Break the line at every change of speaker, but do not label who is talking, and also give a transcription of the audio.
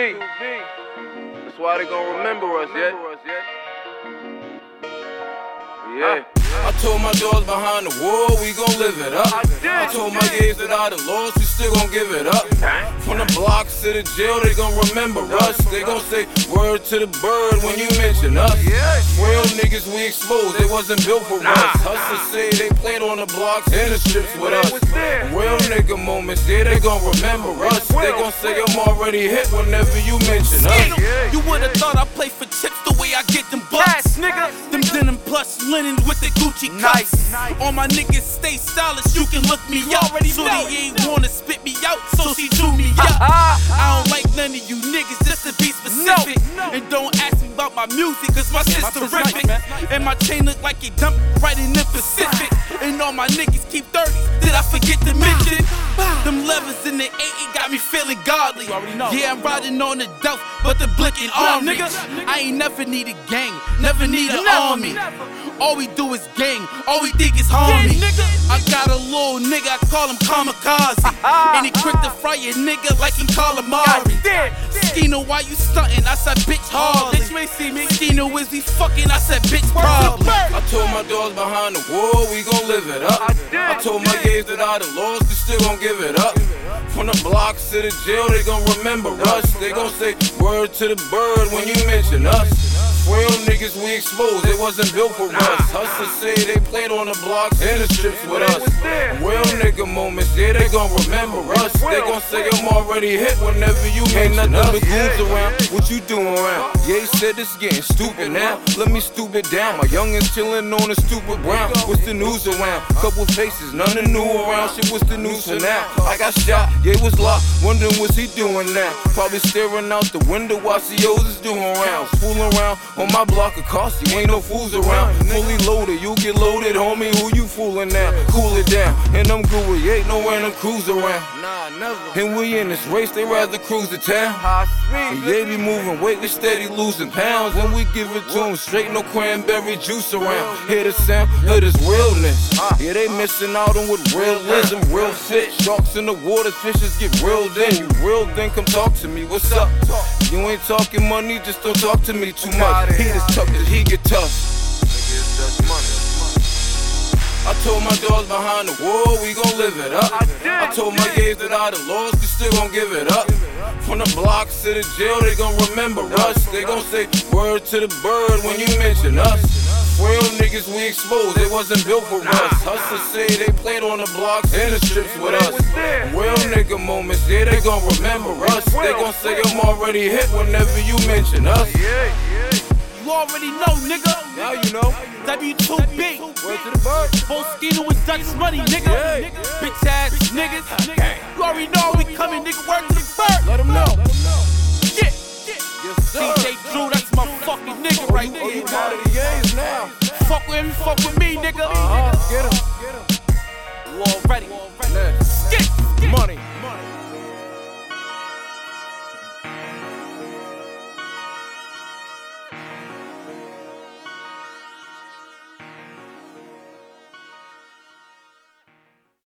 That's why they gon' remember us, yeah? Yeah.
I told my dogs behind the wall, we gon' live it up. I told my gays that I done lost, we still gon' give it up. From the blocks to the jail, they gon' remember us. They gon' say word to the bird when you mention us. Real niggas we exposed, they wasn't built for us. Hustlers say they played on the blocks and the strips with us. Real nigga moments, yeah, they gon' remember us. They gon' say I'm already hit whenever you mention us.
You would've thought I play for chips the way I get them bucks. Them denim plush linen with the Gucci cuffs. All my niggas stay stylish, you can look me up. Shorty ain't wanna spit me out, so she drew me up. I don't like none of you niggas, just to be specific. And don't ask me about my music, cause my shit's terrific. And my chain look like it dumped right in the Pacific. And all my niggas keep 30s, did I forget to mention? Them levers in the 80 got me feeling godly. Yeah, I'm riding on the dope, but the blinking army. I ain't never need a gang, never need an army. All we do is gang, all we think is homie. I got a little nigga, I call him kamikaze. And he quick to fry a nigga like he calamari. Skino, why you stuntin'? I said bitch hardly. Skino, is we fucking? I said bitch probably.
I told my dogs behind the wall, we gon' live it up. I told my gays that I done lost, we still gon' give it up. From the blocks to the jail, they gon' remember us. They gon' say word to the bird when you mention us. Real niggas we exposed, they wasn't built for us. Hustlers say they played on the blocks and the strips with us. Real nigga moments, yeah, they gon' remember us. They gon' say I'm already hit whenever you mention us. Ain't nothing but goons around, what you doing around? Yeah, he said it's getting stupid now, let me stoop it down. My youngins chillin' on the stupid brown. What's the news around? Couple faces, none of new around. Shit, what's the news for now? I got shot, yeah, it was locked, wondering what's he doing now. Probably staring out the window while COs is doing rounds. Fooling around on my block of cost, you ain't no fools around. Fully loaded, you get loaded, homie, who you fooling now? Cool it down, and I'm good with ain't no random cruise around.
Nah, never.
And we in this race, they rather cruise the town. And they be moving weight, they steady losing pounds. And we give it to them straight, no cranberry juice around. Hear the sound of this realness. Yeah, they missing out on what real is and real fit. Sharks in the water, fishes get reeled in. You real, then come talk to me, what's up? You ain't talking money, just don't talk to me too much. He just tough cause he get tough. I told my dogs behind the wall, we gon' live it up. I told my gays that I done lost, we still gon' give it up. From the blocks to the jail, they gon' remember us. They gon' say word to the bird when you mention us. Real niggas we exposed, they wasn't built for us. Hustlers say they played on the blocks and the strips with us. Real nigga moments, yeah, they gon' remember us. They gon' say I'm already hit whenever you mention us.
You already know, nigga.
Now you know.
W2B.
Word to the bird.
Full Skino with Dutch money, nigga. Bitch ass niggas. You already know we coming, nigga. Word to the bird.
Let them know.
Shit.
Yes, sir.
DJ Drew, that's my fucking nigga right there.
Oh, you part of the games now.
Fuck with him, fuck with me, nigga.
Get him.
You already.
Next.
Skit.
Money.